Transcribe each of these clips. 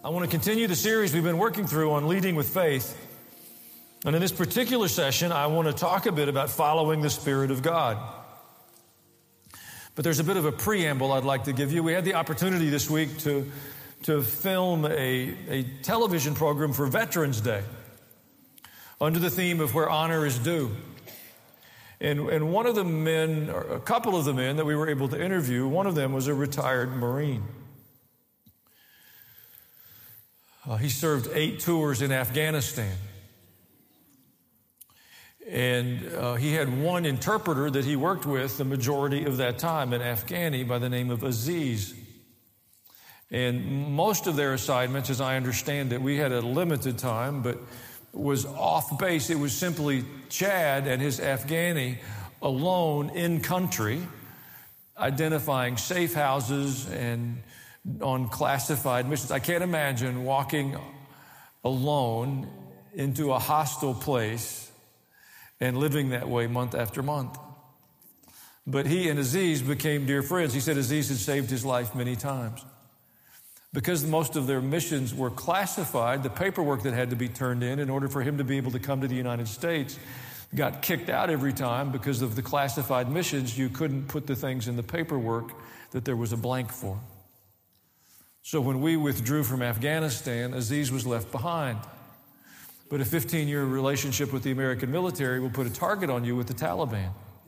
I want to continue the series we've been working through on leading with faith. And in this particular session, I want to talk a bit about following the Spirit of God. But there's a bit of a preamble I'd like to give you. We had the opportunity this week to film a television program for Veterans Day under the theme of where honor is due. And one of the men, or a couple of the men that we were able to interview, one of them was a retired Marine. He served 8 tours in Afghanistan. And he had one interpreter that he worked with the majority of that time, an Afghani by the name of Aziz. And most of their assignments, as I understand it, we had a limited time, but was off base. It was simply Chad and his Afghani alone in country, identifying safe houses and on classified missions. I can't imagine walking alone into a hostile place and living that way month after month. But he and Aziz became dear friends. He said Aziz had saved his life many times. Because most of their missions were classified, the paperwork that had to be turned in order for him to be able to come to the United States got kicked out every time because of the classified missions. You couldn't put the things in the paperwork that there was a blank for. So when we withdrew from Afghanistan, Aziz was left behind. But a 15-year relationship with the American military will put a target on you with the Taliban.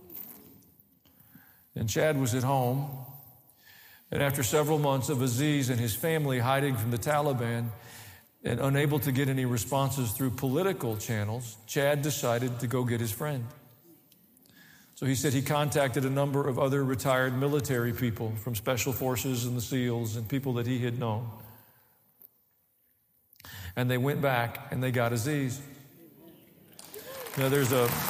And Chad was at home. And after several months of Aziz and his family hiding from the Taliban and unable to get any responses through political channels, Chad decided to go get his friend. So he said he contacted a number of other retired military people from Special Forces and the SEALs and people that he had known. And they went back and they got Aziz. Now there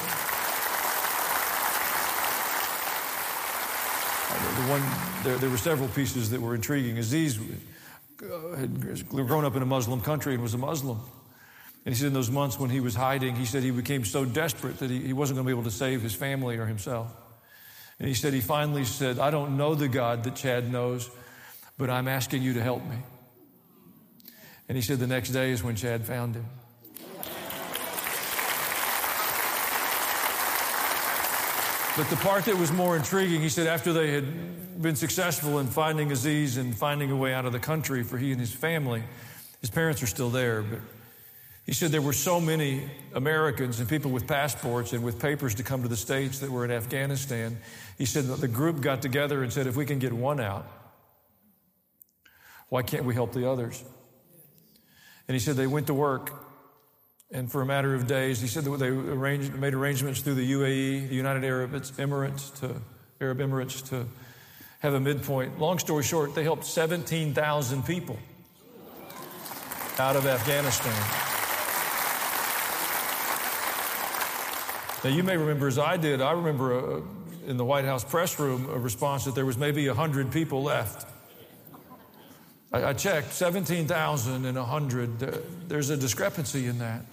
were several pieces that were intriguing. Aziz had grown up in a Muslim country and was a Muslim. And he said in those months when he was hiding, he said he became so desperate that he wasn't going to be able to save his family or himself. And he said he finally said, I don't know the God that Chad knows, but I'm asking you to help me. And he said the next day is when Chad found him. But the part that was more intriguing, he said after they had been successful in finding Aziz and finding a way out of the country for he and his family, his parents are still there, but he said there were so many Americans and people with passports and with papers to come to the States that were in Afghanistan. He said that the group got together and said, if we can get one out, why can't we help the others? And he said they went to work, and for a matter of days, he said that they made arrangements through the UAE, the United Arab Emirates, to have a midpoint. Long story short, they helped 17,000 people out of Afghanistan. Now, you may remember, as I did, I remember in the White House press room a response that there was maybe 100 people left. I checked, 17,000 and 100. There's a discrepancy in that.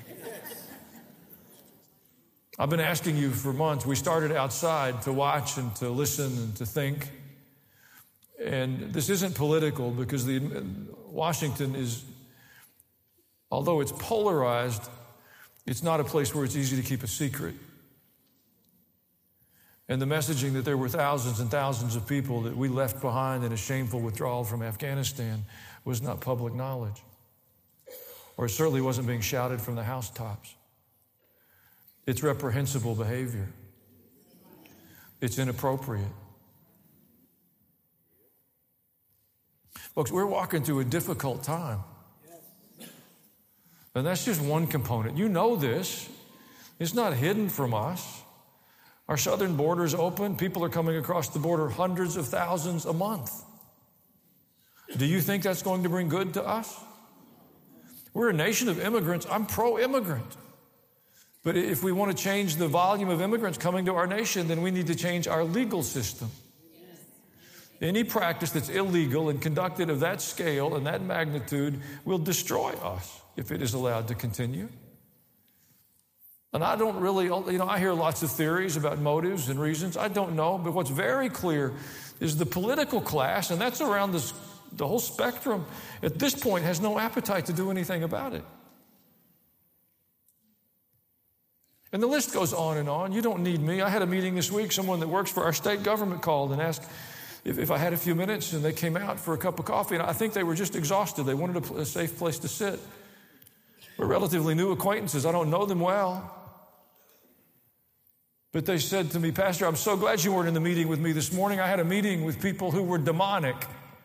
I've been asking you for months. We started outside to watch and to listen and to think. And this isn't political because Washington is, although it's polarized, it's not a place where it's easy to keep a secret. And the messaging that there were thousands and thousands of people that we left behind in a shameful withdrawal from Afghanistan was not public knowledge. Or it certainly wasn't being shouted from the housetops. It's reprehensible behavior. It's inappropriate. Folks, we're walking through a difficult time. And that's just one component. You know this. It's not hidden from us. Our southern border is open. People are coming across the border hundreds of thousands a month. Do you think that's going to bring good to us? We're a nation of immigrants. I'm pro-immigrant. But if we want to change the volume of immigrants coming to our nation, then we need to change our legal system. Any practice that's illegal and conducted of that scale and that magnitude will destroy us if it is allowed to continue. And I don't really, I hear lots of theories about motives and reasons. I don't know, but what's very clear is the political class, and that's around the the whole spectrum, at this point, has no appetite to do anything about it. And the list goes on and on. You don't need me. I had a meeting this week. Someone that works for our state government called and asked if I had a few minutes, and they came out for a cup of coffee, and I think they were just exhausted. They wanted a safe place to sit. We're relatively new acquaintances. I don't know them well. But they said to me, Pastor, I'm so glad you weren't in the meeting with me this morning. I had a meeting with people who were demonic.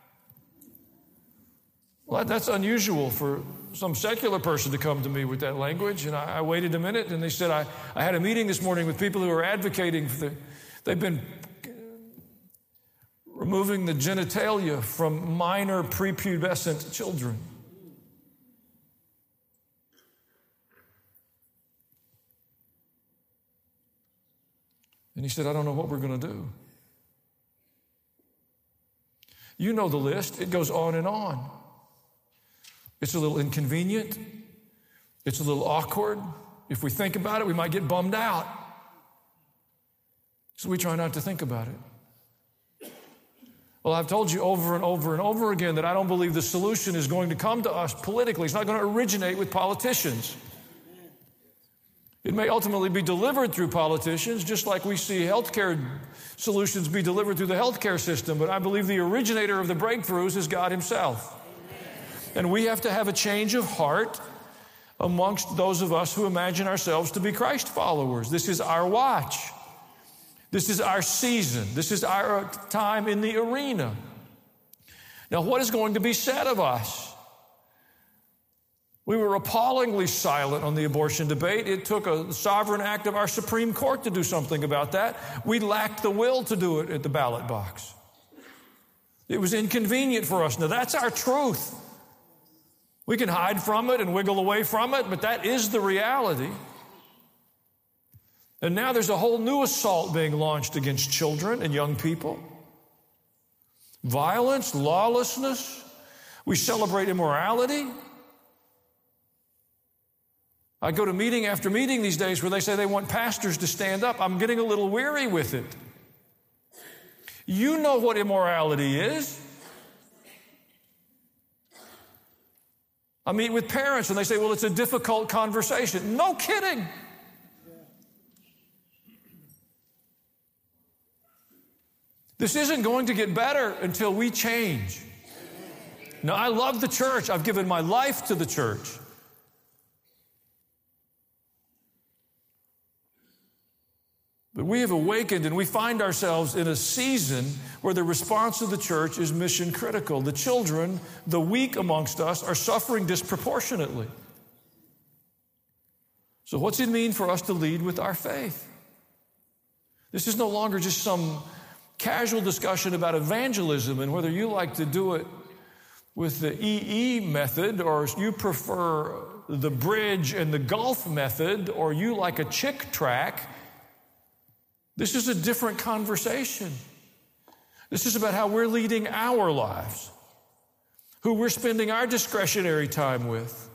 Well, that's unusual for some secular person to come to me with that language. And I waited a minute, and they said, I had a meeting this morning with people who are advocating for they've been removing the genitalia from minor prepubescent children. And he said, I don't know what we're going to do. You know the list. It goes on and on. It's a little inconvenient. It's a little awkward. If we think about it, we might get bummed out. So we try not to think about it. Well, I've told you over and over and over again that I don't believe the solution is going to come to us politically. It's not going to originate with politicians. It may ultimately be delivered through politicians, just like we see healthcare solutions be delivered through the healthcare system. But I believe the originator of the breakthroughs is God himself. And we have to have a change of heart amongst those of us who imagine ourselves to be Christ followers. This is our watch. This is our season. This is our time in the arena. Now, what is going to be said of us? We were appallingly silent on the abortion debate. It took a sovereign act of our Supreme Court to do something about that. We lacked the will to do it at the ballot box. It was inconvenient for us. Now, that's our truth. We can hide from it and wiggle away from it, but that is the reality. And now there's a whole new assault being launched against children and young people. Violence, lawlessness. We celebrate immorality. I go to meeting after meeting these days where they say they want pastors to stand up. I'm getting a little weary with it. You know what immorality is. I meet with parents and they say, well, it's a difficult conversation. No kidding. This isn't going to get better until we change. Now, I love the church. I've given my life to the church. But we have awakened and we find ourselves in a season where the response of the church is mission critical. The children, the weak amongst us, are suffering disproportionately. So what's it mean for us to lead with our faith? This is no longer just some casual discussion about evangelism and whether you like to do it with the EE method or you prefer the bridge and the golf method or you like a chick track. This is a different conversation. This is about how we're leading our lives, who we're spending our discretionary time with.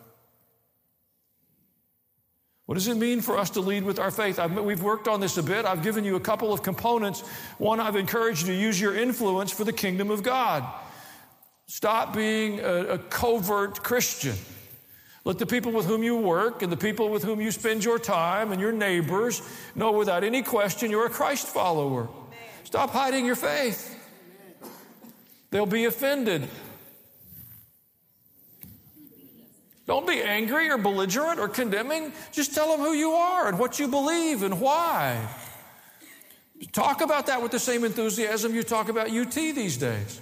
What does it mean for us to lead with our faith? We've worked on this a bit. I've given you a couple of components. One, I've encouraged you to use your influence for the kingdom of God. Stop being a covert Christian. Let the people with whom you work and the people with whom you spend your time and your neighbors know without any question you're a Christ follower. Stop hiding your faith. They'll be offended. Don't be angry or belligerent or condemning. Just tell them who you are and what you believe and why. Talk about that with the same enthusiasm you talk about UT these days.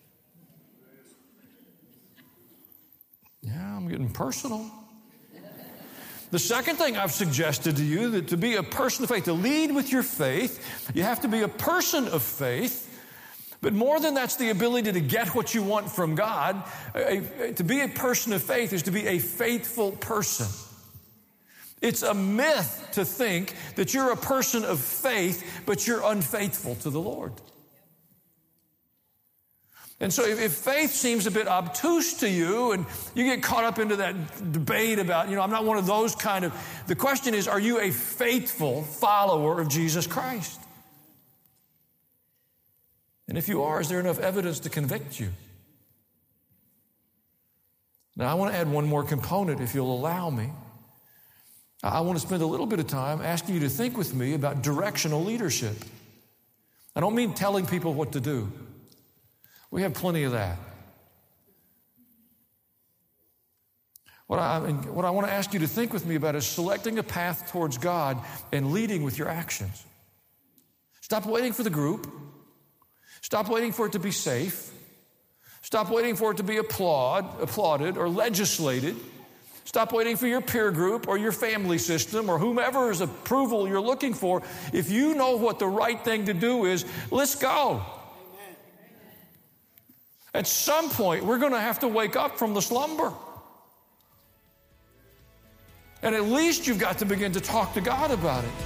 Yeah, I'm getting personal. The second thing I've suggested to you, that to be a person of faith, to lead with your faith, you have to be a person of faith. But more than that's the ability to get what you want from God, to be a person of faith is to be a faithful person. It's a myth to think that you're a person of faith, but you're unfaithful to the Lord. And so if faith seems a bit obtuse to you and you get caught up into that debate about, I'm not one of those kind of, the question is, are you a faithful follower of Jesus Christ? And if you are, is there enough evidence to convict you? Now, I want to add one more component, if you'll allow me. I want to spend a little bit of time asking you to think with me about directional leadership. I don't mean telling people what to do. We have plenty of that. What I want to ask you to think with me about is selecting a path towards God and leading with your actions. Stop waiting for the group. Stop waiting for it to be safe. Stop waiting for it to be applauded or legislated. Stop waiting for your peer group or your family system or whomever's approval you're looking for. If you know what the right thing to do is, let's go. Amen. At some point, we're going to have to wake up from the slumber. And at least you've got to begin to talk to God about it.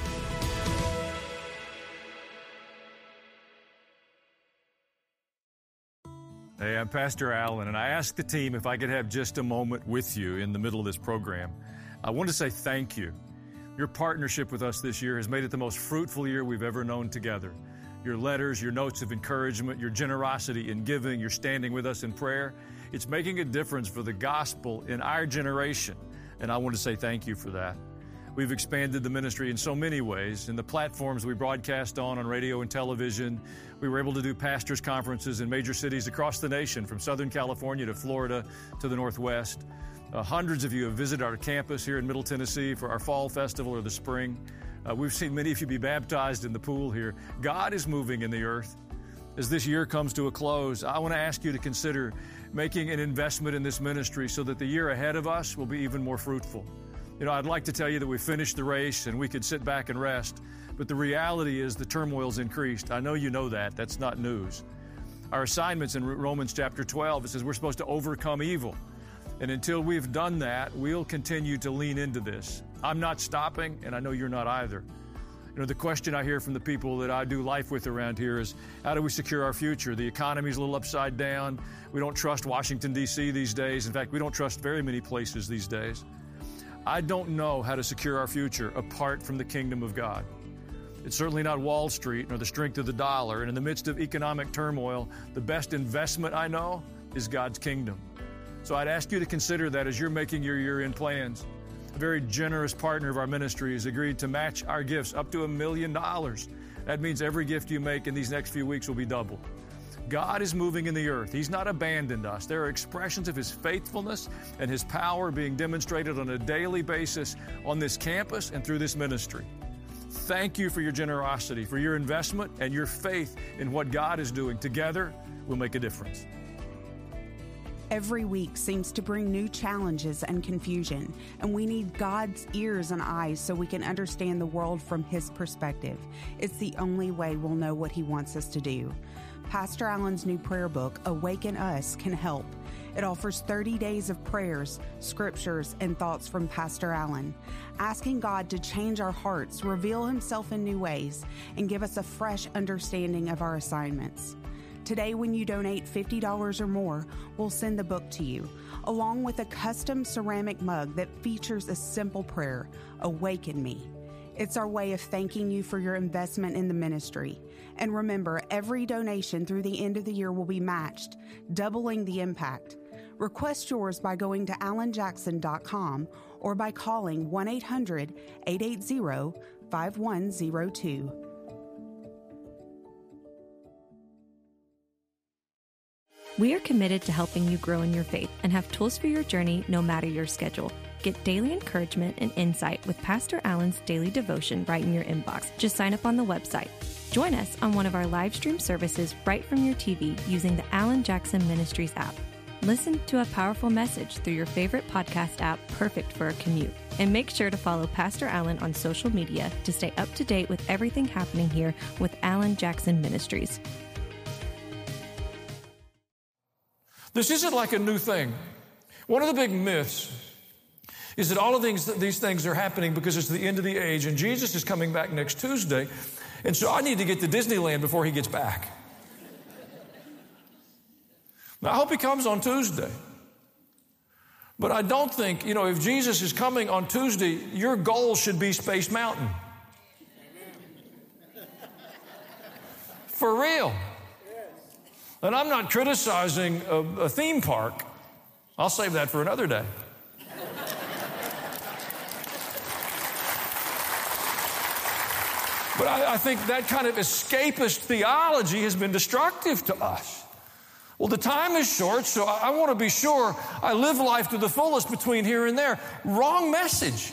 Hey, I'm Pastor Allen, and I asked the team if I could have just a moment with you in the middle of this program. I want to say thank you. Your partnership with us this year has made it the most fruitful year we've ever known together. Your letters, your notes of encouragement, your generosity in giving, your standing with us in prayer, it's making a difference for the gospel in our generation. And I want to say thank you for that. We've expanded the ministry in so many ways. In the platforms we broadcast on radio and television, we were able to do pastors' conferences in major cities across the nation, from Southern California to Florida to the Northwest. Hundreds of you have visited our campus here in Middle Tennessee for our fall festival or the spring. We've seen many of you be baptized in the pool here. God is moving in the earth. As this year comes to a close, I want to ask you to consider making an investment in this ministry so that the year ahead of us will be even more fruitful. You know, I'd like to tell you that we finished the race and we could sit back and rest, but the reality is the turmoil's increased. I know you know that. That's not news. Our assignments in Romans chapter 12, it says we're supposed to overcome evil. And until we've done that, we'll continue to lean into this. I'm not stopping, and I know you're not either. You know, the question I hear from the people that I do life with around here is, how do we secure our future? The economy's a little upside down. We don't trust Washington, D.C. these days. In fact, we don't trust very many places these days. I don't know how to secure our future apart from the kingdom of God. It's certainly not Wall Street nor the strength of the dollar. And in the midst of economic turmoil, the best investment I know is God's kingdom. So I'd ask you to consider that as you're making your year-end plans. A very generous partner of our ministry has agreed to match our gifts up to $1 million. That means every gift you make in these next few weeks will be double. God is moving in the earth. He's not abandoned us. There are expressions of His faithfulness and His power being demonstrated on a daily basis on this campus and through this ministry. Thank you for your generosity, for your investment, and your faith in what God is doing. Together, we'll make a difference. Every week seems to bring new challenges and confusion, and we need God's ears and eyes so we can understand the world from His perspective. It's the only way we'll know what He wants us to do. Pastor Allen's new prayer book, Awaken Us, can help. It offers 30 days of prayers, scriptures, and thoughts from Pastor Allen, asking God to change our hearts, reveal Himself in new ways, and give us a fresh understanding of our assignments. Today, when you donate $50 or more, we'll send the book to you, along with a custom ceramic mug that features a simple prayer, Awaken Me. It's our way of thanking you for your investment in the ministry. And remember, every donation through the end of the year will be matched, doubling the impact. Request yours by going to allenjackson.com or by calling 1-800-880-5102. We are committed to helping you grow in your faith and have tools for your journey no matter your schedule. Get daily encouragement and insight with Pastor Allen's daily devotion right in your inbox. Just sign up on the website. Join us on one of our live stream services right from your TV using the Allen Jackson Ministries app. Listen to a powerful message through your favorite podcast app, perfect for a commute. And make sure to follow Pastor Allen on social media to stay up to date with everything happening here with Allen Jackson Ministries. This isn't like a new thing. One of the big myths is that all of these things are happening because it's the end of the age and Jesus is coming back next Tuesday, and so I need to get to Disneyland before He gets back. Now, I hope He comes on Tuesday. But I don't think, if Jesus is coming on Tuesday, your goal should be Space Mountain. For real. And I'm not criticizing a theme park. I'll save that for another day. But I think that kind of escapist theology has been destructive to us. Well, the time is short, so I want to be sure I live life to the fullest between here and there. Wrong message.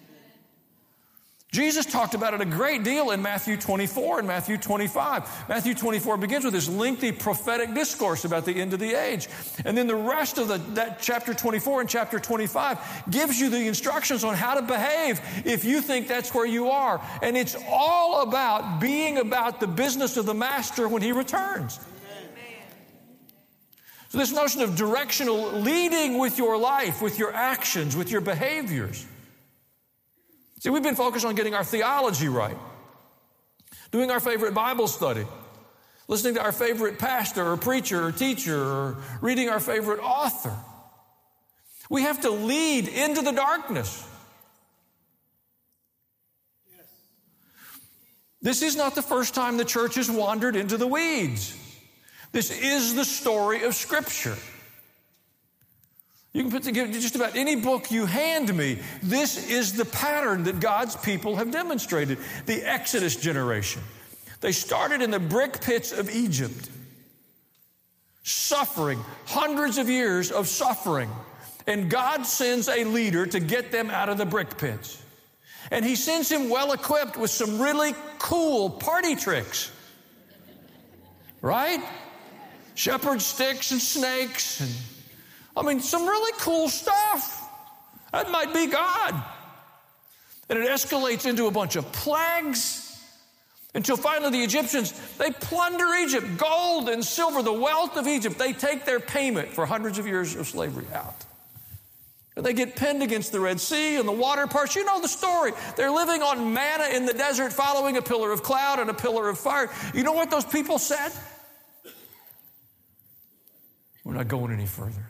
Jesus talked about it a great deal in Matthew 24 and Matthew 25. Matthew 24 begins with this lengthy prophetic discourse about the end of the age. And then the rest of that chapter 24 and chapter 25 gives you the instructions on how to behave if you think that's where you are. And it's all about being about the business of the master when he returns. So this notion of directional leading with your life, with your actions, with your behaviors. See, we've been focused on getting our theology right, doing our favorite Bible study, listening to our favorite pastor or preacher or teacher, or reading our favorite author. We have to lead into the darkness. Yes. This is not the first time the church has wandered into the weeds. This is the story of Scripture. You can put together just about any book you hand me. This is the pattern that God's people have demonstrated. The Exodus generation. They started in the brick pits of Egypt. Suffering, hundreds of years of suffering. And God sends a leader to get them out of the brick pits. And he sends him well equipped with some really cool party tricks. Right? Shepherd sticks and snakes and some really cool stuff. That might be God. And it escalates into a bunch of plagues until finally the Egyptians, they plunder Egypt, gold and silver, the wealth of Egypt. They take their payment for hundreds of years of slavery out. And they get pinned against the Red Sea and the water parts. You know the story. They're living on manna in the desert, following a pillar of cloud and a pillar of fire. You know what those people said? We're not going any further.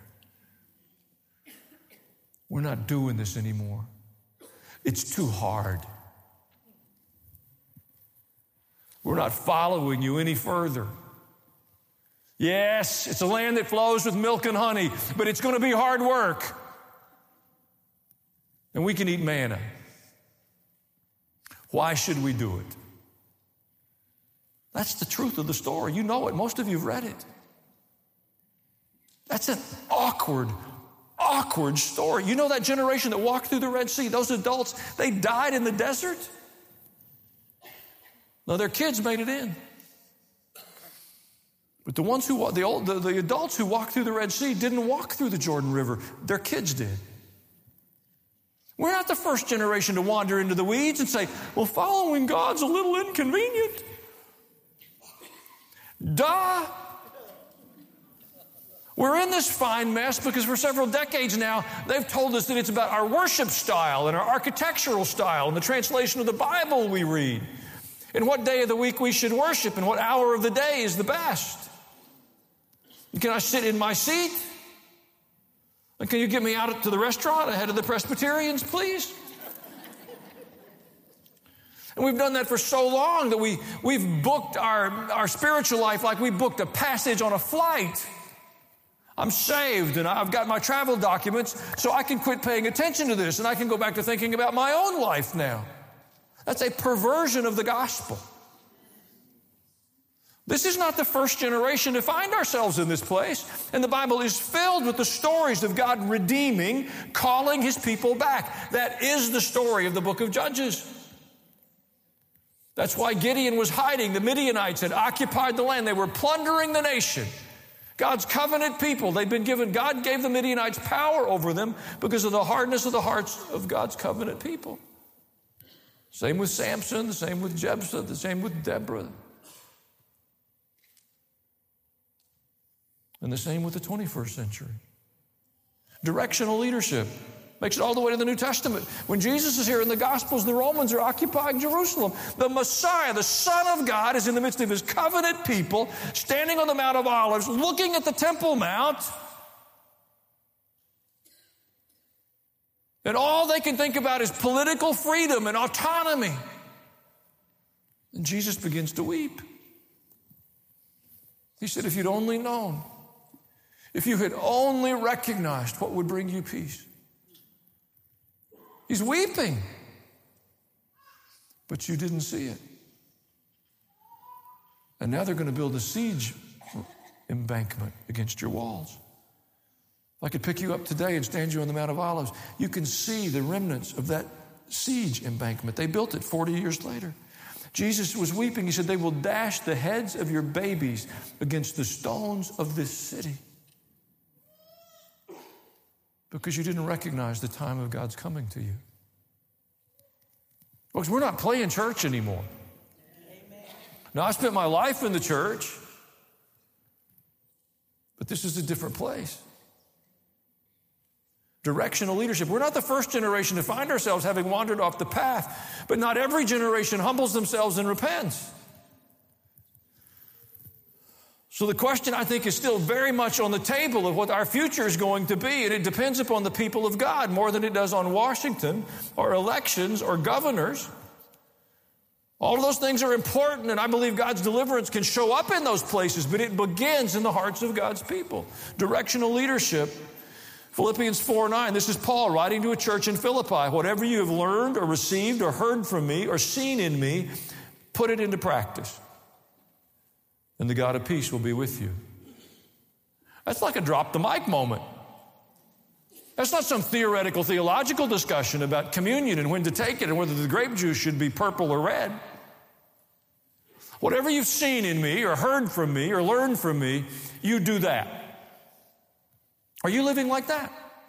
We're not doing this anymore. It's too hard. We're not following you any further. Yes, it's a land that flows with milk and honey, but it's going to be hard work. And we can eat manna. Why should we do it? That's the truth of the story. You know it. Most of you have read it. That's an awkward story. You know that generation that walked through the Red Sea, those adults, they died in the desert? No, their kids made it in. But the adults who walked through the Red Sea didn't walk through the Jordan River. Their kids did. We're not the first generation to wander into the weeds and say, well, following God's a little inconvenient. Duh. We're in this fine mess because for several decades now, they've told us that it's about our worship style and our architectural style and the translation of the Bible we read and what day of the week we should worship and what hour of the day is the best. Can I sit in my seat? And can you get me out to the restaurant ahead of the Presbyterians, please? And we've done that for so long that we've booked our spiritual life like we booked a passage on a flight. I'm saved and I've got my travel documents, so I can quit paying attention to this and I can go back to thinking about my own life now. That's a perversion of the gospel. This is not the first generation to find ourselves in this place. And the Bible is filled with the stories of God redeeming, calling his people back. That is the story of the book of Judges. That's why Gideon was hiding. The Midianites had occupied the land. They were plundering the nation. God's covenant people, God gave the Midianites power over them because of the hardness of the hearts of God's covenant people. Same with Samson, the same with Jephthah, the same with Deborah. And the same with the 21st century. Directional leadership makes it all the way to the New Testament. When Jesus is here in the Gospels, the Romans are occupying Jerusalem. The Messiah, the Son of God, is in the midst of his covenant people, standing on the Mount of Olives, looking at the Temple Mount. And all they can think about is political freedom and autonomy. And Jesus begins to weep. He said, if you'd only known. If you had only recognized what would bring you peace. He's weeping, but you didn't see it. And now they're going to build a siege embankment against your walls. If I could pick you up today and stand you on the Mount of Olives, you can see the remnants of that siege embankment. They built it 40 years later. Jesus was weeping. He said, they will dash the heads of your babies against the stones of this city. Because you didn't recognize the time of God's coming to you. Folks, we're not playing church anymore. Amen. Now, I spent my life in the church, but this is a different place. Directional leadership. We're not the first generation to find ourselves having wandered off the path, but not every generation humbles themselves and repents. So the question, I think, is still very much on the table of what our future is going to be, and it depends upon the people of God more than it does on Washington or elections or governors. All of those things are important, and I believe God's deliverance can show up in those places, but it begins in the hearts of God's people. Directional leadership. Philippians 4:9, this is Paul writing to a church in Philippi. Whatever you have learned or received or heard from me or seen in me, put it into practice. And the God of peace will be with you. That's like a drop the mic moment. That's not some theoretical, theological discussion about communion and when to take it and whether the grape juice should be purple or red. Whatever you've seen in me or heard from me or learned from me, you do that. Are you living like that?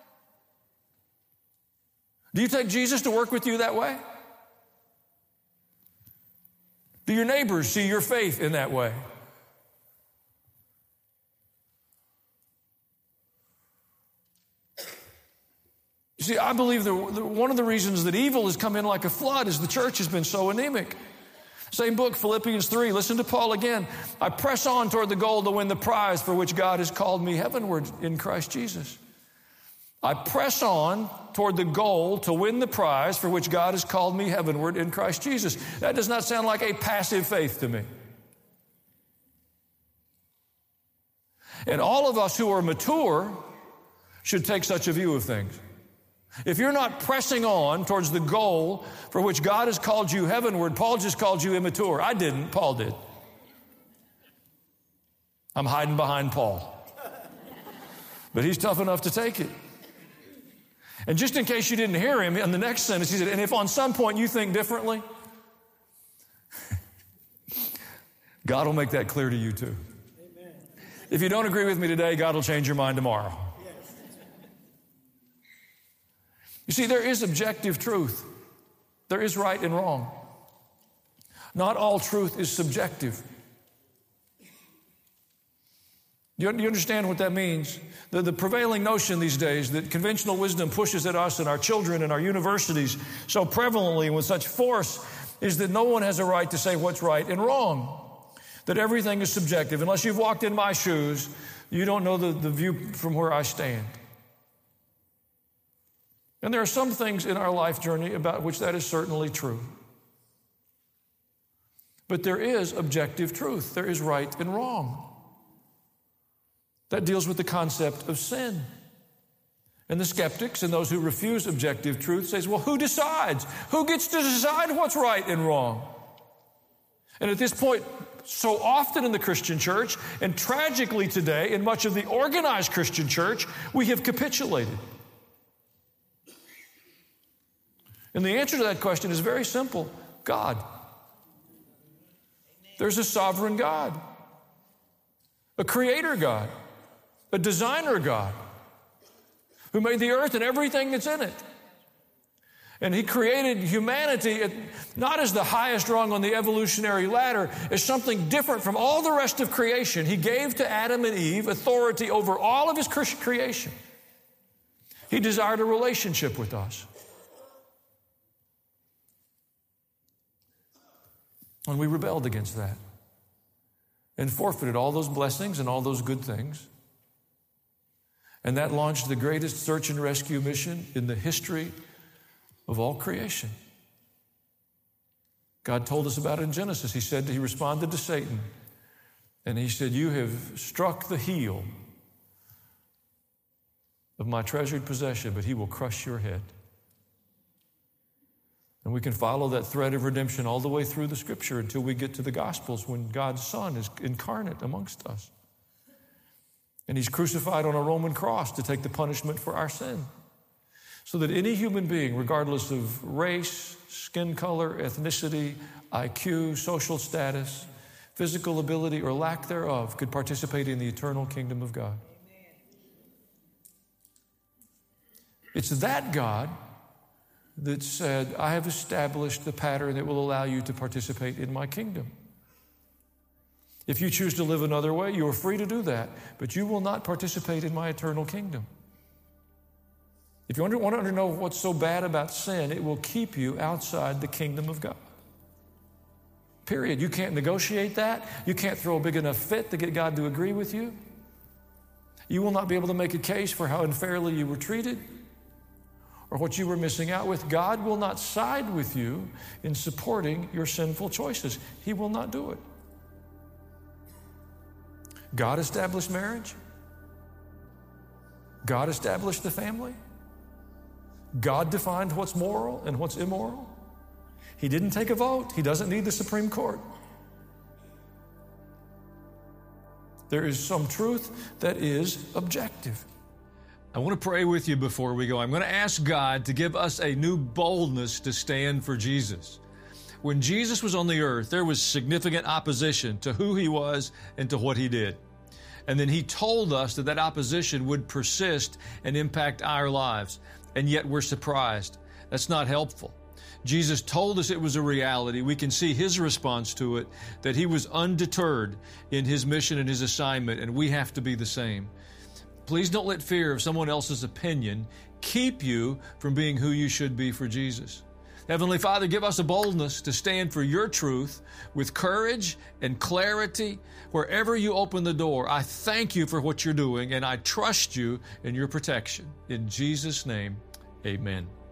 Do you take Jesus to work with you that way? Do your neighbors see your faith in that way? You see, I believe that one of the reasons that evil has come in like a flood is the church has been so anemic. Same book, Philippians 3. Listen to Paul again. I press on toward the goal to win the prize for which God has called me heavenward in Christ Jesus. I press on toward the goal to win the prize for which God has called me heavenward in Christ Jesus. That does not sound like a passive faith to me. And all of us who are mature should take such a view of things. If you're not pressing on towards the goal for which God has called you heavenward, Paul just called you immature. I didn't, Paul did. I'm hiding behind Paul. But he's tough enough to take it. And just in case you didn't hear him, in the next sentence he said, and if on some point you think differently, God will make that clear to you too. Amen. If you don't agree with me today, God will change your mind tomorrow. You see, there is objective truth. There is right and wrong. Not all truth is subjective. Do you understand what that means? The prevailing notion these days that conventional wisdom pushes at us and our children and our universities so prevalently and with such force is that no one has a right to say what's right and wrong. That everything is subjective. Unless you've walked in my shoes, you don't know the view from where I stand. And there are some things in our life journey about which that is certainly true. But there is objective truth. There is right and wrong. That deals with the concept of sin. And the skeptics and those who refuse objective truth says, well, who decides? Who gets to decide what's right and wrong? And at this point, so often in the Christian church, and tragically today in much of the organized Christian church, we have capitulated. And the answer to that question is very simple. God. There's a sovereign God, a creator God, a designer God, who made the earth and everything that's in it. And he created humanity not as the highest rung on the evolutionary ladder, as something different from all the rest of creation. He gave to Adam and Eve authority over all of his creation. He desired a relationship with us. And we rebelled against that and forfeited all those blessings and all those good things. And that launched the greatest search and rescue mission in the history of all creation. God told us about it in Genesis. He responded to Satan, and he said, you have struck the heel of my treasured possession, but he will crush your head. And we can follow that thread of redemption all the way through the Scripture until we get to the Gospels when God's Son is incarnate amongst us. And he's crucified on a Roman cross to take the punishment for our sin. So that any human being, regardless of race, skin color, ethnicity, IQ, social status, physical ability, or lack thereof, could participate in the eternal kingdom of God. It's that God that said, I have established the pattern that will allow you to participate in my kingdom. If you choose to live another way, you are free to do that, but you will not participate in my eternal kingdom. If you want to know what's so bad about sin, it will keep you outside the kingdom of God. Period. You can't negotiate that. You can't throw a big enough fit to get God to agree with you. You will not be able to make a case for how unfairly you were treated or what you were missing out with. God will not side with you in supporting your sinful choices. He will not do it. God established marriage. God established the family. God defined what's moral and what's immoral. He didn't take a vote. He doesn't need the Supreme Court. There is some truth that is objective. I want to pray with you before we go. I'm going to ask God to give us a new boldness to stand for Jesus. When Jesus was on the earth, there was significant opposition to who he was and to what he did. And then he told us that opposition would persist and impact our lives. And yet we're surprised. That's not helpful. Jesus told us it was a reality. We can see his response to it, that he was undeterred in his mission and his assignment, and we have to be the same. Please don't let fear of someone else's opinion keep you from being who you should be for Jesus. Heavenly Father, give us a boldness to stand for your truth with courage and clarity wherever you open the door. I thank you for what you're doing, and I trust you in your protection. In Jesus' name, amen.